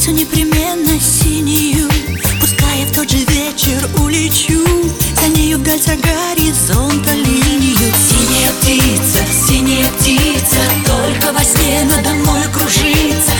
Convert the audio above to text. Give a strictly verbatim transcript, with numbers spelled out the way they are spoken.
птицу непременно синюю, пускай я в тот же вечер улечу за нею вдаль, за горизонта линию. Синяя птица, синяя птица, только во сне надо мной кружится.